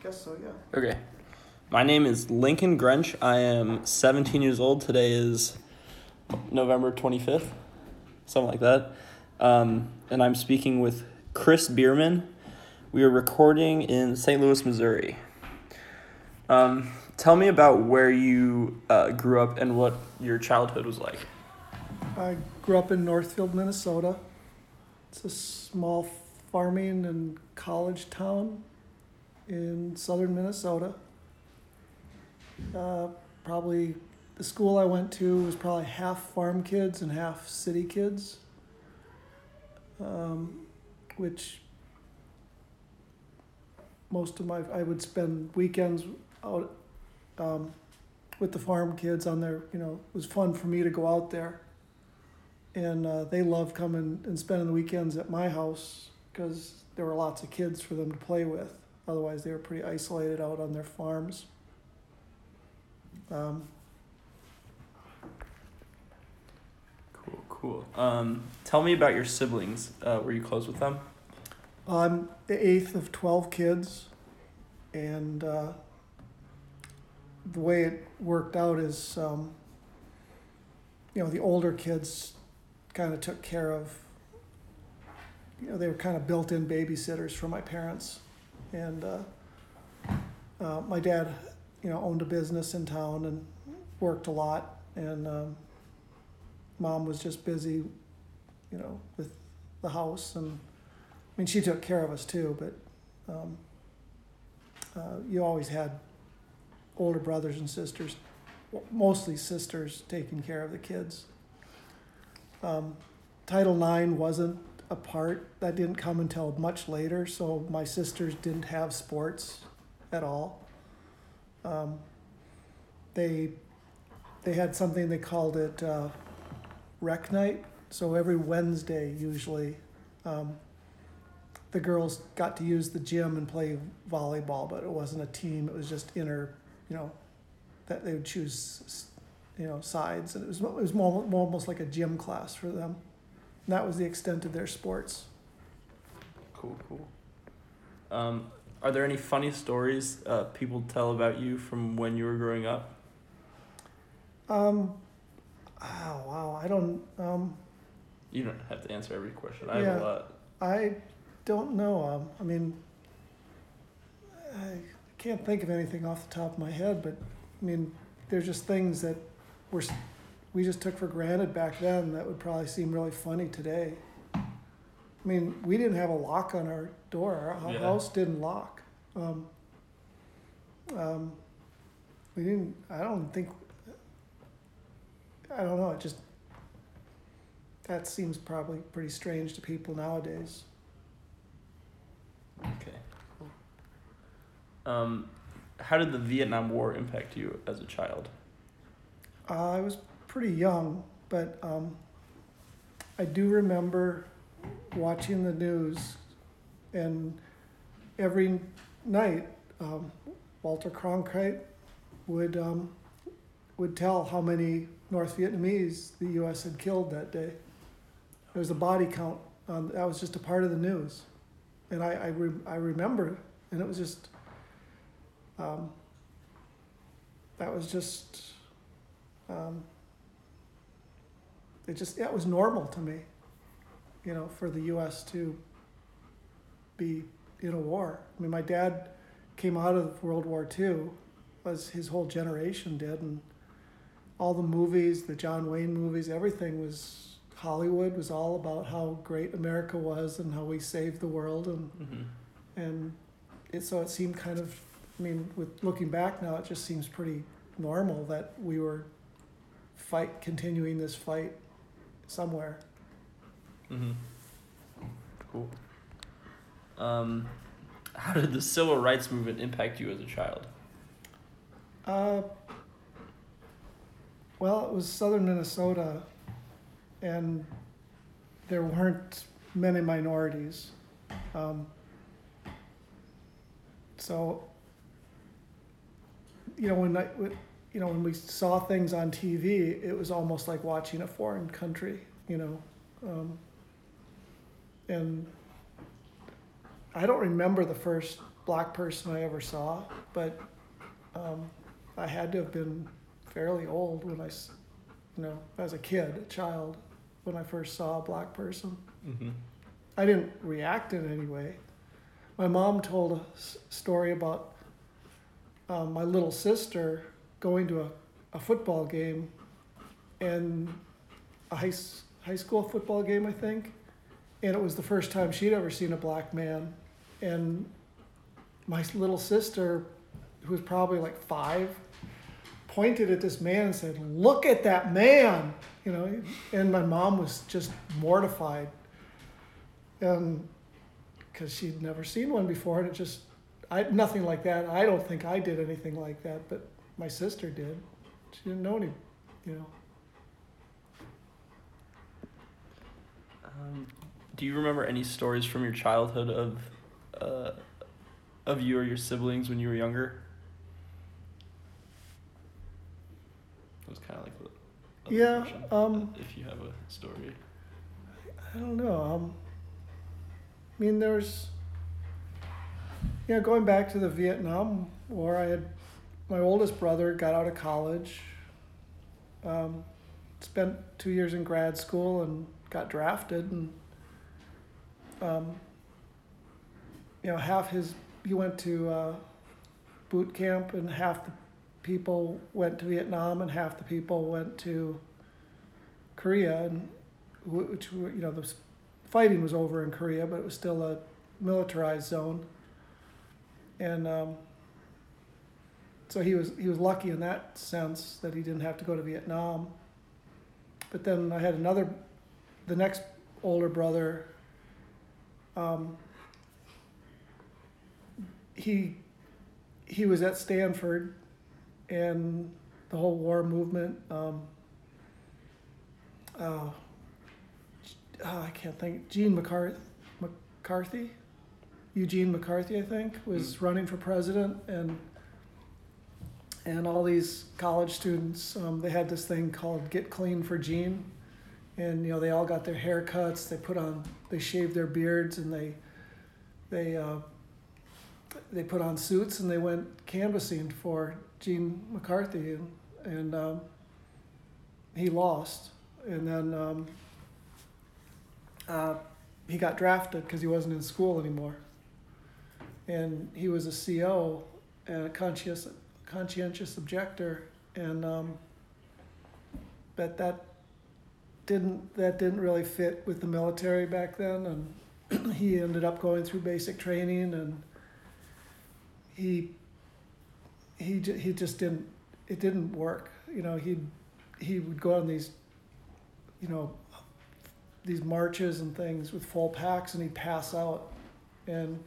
guess so, yeah. Okay. My name is Lincoln Grench. I am 17 years old. Today is November 25th, something like that. And I'm speaking with Chris Bierman. We are recording in St. Louis, Missouri. Tell me about where you grew up and what your childhood was like. I grew up in Northfield, Minnesota. It's a small farming and college town in southern Minnesota. Probably the school I went to was probably half farm kids and half city kids, which I would spend weekends out with the farm kids on their, it was fun for me to go out there. And they loved coming and spending the weekends at my house because there were lots of kids for them to play with. Otherwise, they were pretty isolated out on their farms. Cool. Tell me about your siblings. Were you close with them? I'm the eighth of 12 kids, and the way it worked out is, the older kids kind of took care of, they were kind of built-in babysitters for my parents. And my dad, owned a business in town and worked a lot, and mom was just busy, with the house. And I mean, she took care of us too, but you always had older brothers and sisters, mostly sisters, taking care of the kids. Title IX wasn't a part. That didn't come until much later, so my sisters didn't have sports at all. They had something, they called it rec night. So every Wednesday, usually, the girls got to use the gym and play volleyball, but it wasn't a team. It was just that they would choose, sides. And it was more almost like a gym class for them. And that was the extent of their sports. Cool. Are there any funny stories people tell about you from when you were growing up? Oh, wow. I don't... You don't have to answer every question. I have a lot. I don't know. I can't think of anything off the top of my head, but there's just things that we just took for granted back then that would probably seem really funny today. We didn't have a lock on our door. Our house didn't lock. We didn't, I don't know, that seems probably pretty strange to people nowadays. Okay, cool. How did the Vietnam War impact you as a child? I was pretty young, but I do remember watching the news, and every night Walter Cronkite would tell how many North Vietnamese the U.S. had killed that day. There was a body count. That was just a part of the news, and I remember, and it was just that was just. It was normal to me, for the U.S. to be in a war. My dad came out of World War II, as his whole generation did, and all the movies, the John Wayne movies, everything Hollywood was all about how great America was and how we saved the world, and so it seemed kind of, with looking back now, it just seems pretty normal that we were continuing this fight somewhere. Cool. How did the civil rights movement impact you as a child? Well, it was southern Minnesota, and there weren't many minorities. So, when we saw things on TV, it was almost like watching a foreign country, and I don't remember the first black person I ever saw, but I had to have been fairly old when as a kid, a child, when I first saw a black person. Mm-hmm. I didn't react in any way. My mom told a story about my little sister going to a football game, and a high school football game, I think, and it was the first time she'd ever seen a black man, and my little sister, who was probably like 5, pointed at this man and said, "Look at that man," and my mom was just mortified, because she'd never seen one before, and nothing like that. I don't think I did anything like that, but my sister did. She didn't know any. Do you remember any stories from your childhood of you or your siblings when you were younger? It was kind of like the other question, if you have a story. I don't know. I mean, there's, going back to the Vietnam War, my oldest brother got out of college, spent 2 years in grad school and got drafted, and he went to boot camp, and half the people went to Vietnam and half the people went to Korea, and which the fighting was over in Korea, but it was still a militarized zone, and so he was lucky in that sense that he didn't have to go to Vietnam. But then I had the next older brother. He was at Stanford, and the whole war movement. I can't think. Eugene McCarthy, I think, was running for president, and all these college students, they had this thing called Get Clean for Gene, and they all got their haircuts. They shaved their beards, and they put on suits, and they went canvassing for Gene McCarthy, and he lost, and then he got drafted because he wasn't in school anymore, and he was a CO and a conscientious objector, and but that didn't really fit with the military back then, and he ended up going through basic training, and he just didn't. It didn't work. He would go on these marches and things with full packs, and he'd pass out, and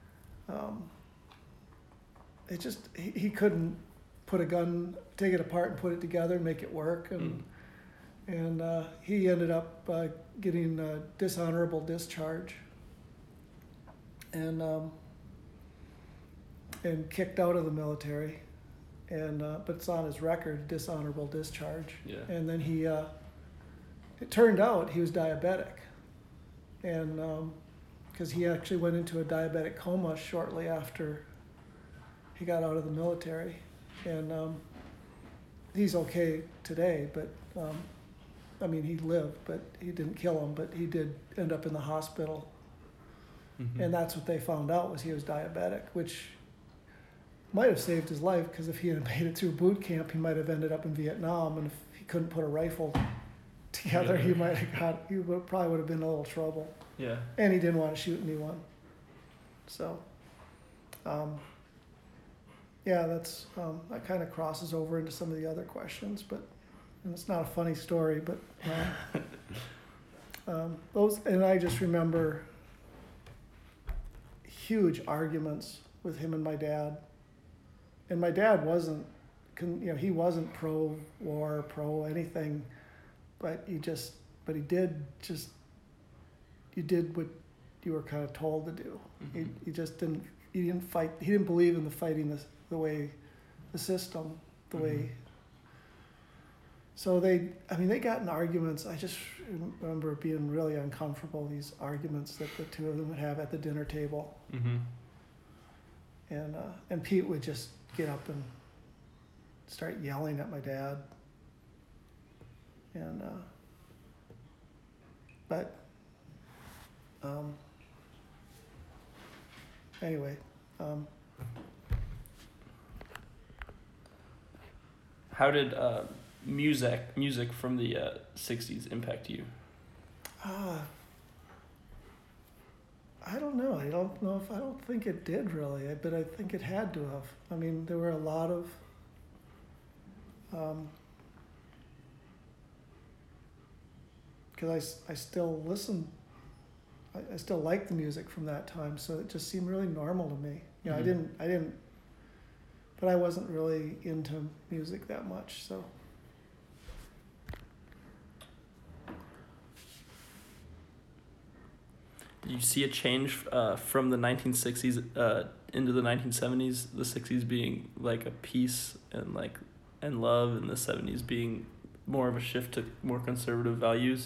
he couldn't put a gun, take it apart and put it together and make it work, and he ended up getting a dishonorable discharge, and kicked out of the military, and but it's on his record, dishonorable discharge. Yeah. And then it turned out he was diabetic, and because he actually went into a diabetic coma shortly after he got out of the military, and he's okay today, but he lived, but he didn't kill him, but he did end up in the hospital. Mm-hmm. And that's what they found out, was he was diabetic, which might have saved his life, because if he had made it through boot camp, he might have ended up in Vietnam, and if he couldn't put a rifle together, he probably would have been in a little trouble. Yeah. And he didn't want to shoot anyone. So, that's that kind of crosses over into some of the other questions, and it's not a funny story, but and I just remember huge arguments with him and my dad. And my dad wasn't, he wasn't pro-war, pro-anything, but he did what you were kind of told to do. Mm-hmm. He didn't fight, he didn't believe in the fighting the way, the system, the mm-hmm. way. So they got in arguments. I just remember being really uncomfortable, these arguments that the two of them would have at the dinner table. Mm-hmm. and Pete would just get up and start yelling at my dad. And but anyway, How did music from the 60s impact you? I don't know. I don't think it did really, but I think it had to have. I mean, there were a lot of because I still listen. I still like the music from that time, so it just seemed really normal to me. You know, Mhm. I didn't, but I wasn't really into music that much, so. Did you see a change from the 1960s into the 1970s? The 60s being like a peace and love, and the 70s being more of a shift to more conservative values.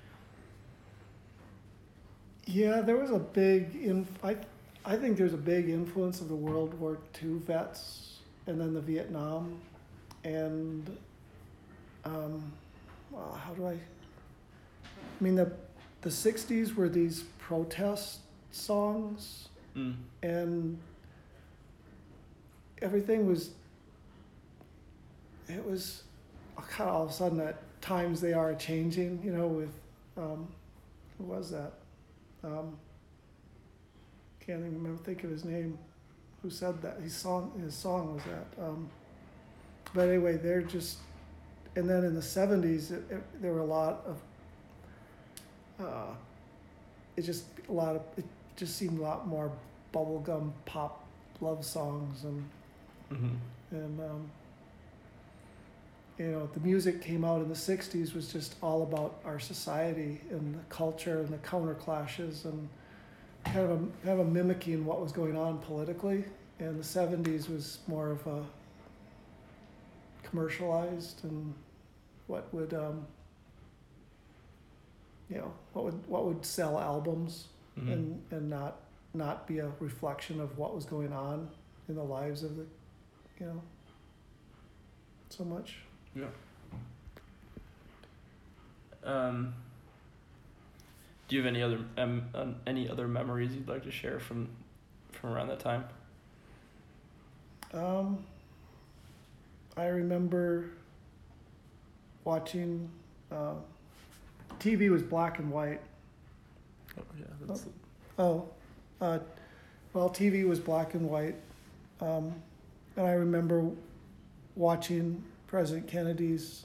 Yeah, there was a I think there's a big influence of the World War II vets, and then the Vietnam, and well, how do I mean the 60s were these protest songs, and everything was, it was kind of all of a sudden at times they are changing, you know, with who was that? Can't even remember, think of his name, who said that. His song was that. But anyway, they're just, and then in the 70s, there were a lot of, it just seemed a lot more bubblegum pop love songs, and you know, the music came out in the 60s was just all about our society and the culture and the counter clashes and kind of a mimicking what was going on politically. And the 70s was more of a commercialized and what would you know, what would sell albums, and not be a reflection of what was going on in the lives of the, you know, so much. Yeah. Do you have any other memories you'd like to share from around that time? I remember watching. TV was black and white. Oh yeah. Well, TV was black and white, and I remember watching President Kennedy's,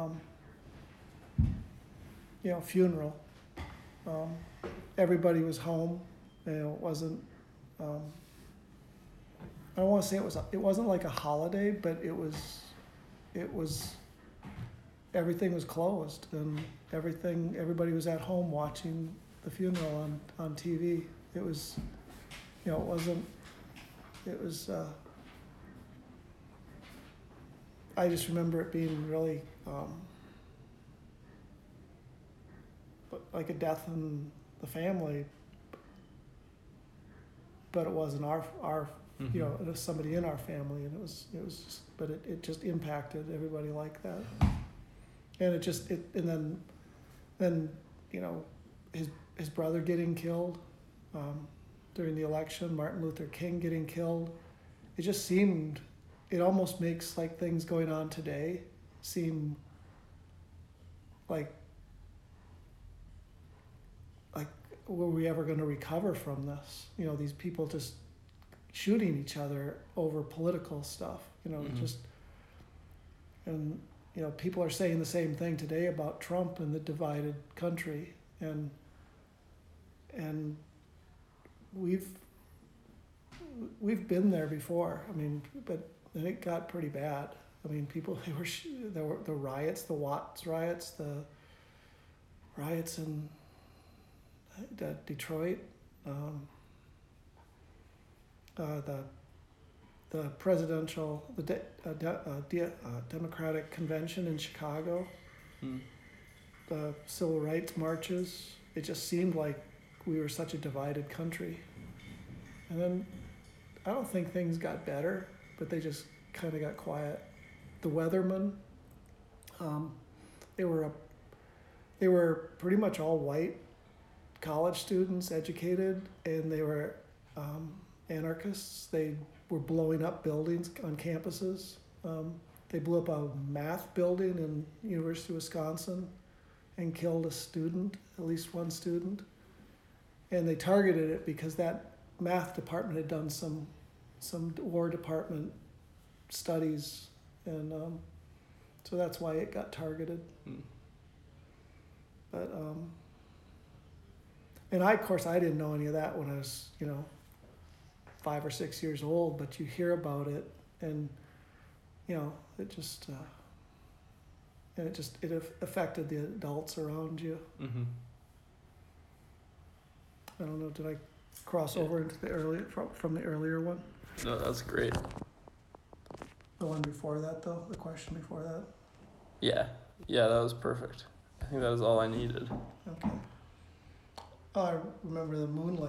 you know, funeral. Everybody was home. You know, it wasn't. I don't want to say it wasn't like a holiday, but it was. Everything was closed, and everybody was at home watching the funeral on TV. It was, you know, it was, I just remember it being really, like a death in the family, but it wasn't our you know, it was somebody in our family, and it was just, but it just impacted everybody like that. And and then, you know, his brother getting killed during the election, Martin Luther King getting killed. It just seemed, it almost makes like things going on today seem like were we ever going to recover from this? You know, these people just shooting each other over political stuff, you know, just, and you know, people are saying the same thing today about Trump and the divided country, and we've been there before. I mean, but then it got pretty bad. I mean, there were the riots, the Watts riots, the riots in Detroit, the presidential, Democratic convention in Chicago, the civil rights marches. It just seemed like we were such a divided country. And then I don't think things got better, but they just kind of got quiet. The Weathermen, they were pretty much all white college students, educated, and they were anarchists. They were blowing up buildings on campuses. They blew up a math building in University of Wisconsin and killed a student, at least one student. And they targeted it because that math department had done some War Department studies, and so that's why it got targeted. But and of course I didn't know any of that when I was 5 or 6 years old. But you hear about it, and it just it affected the adults around you. Mm-hmm. I don't know. Did I cross over into the earlier from the earlier one? No, that's great. The one before that, though, the question before that. Yeah, that was perfect. I think that was all I needed. Okay. Oh, I remember the moonlight.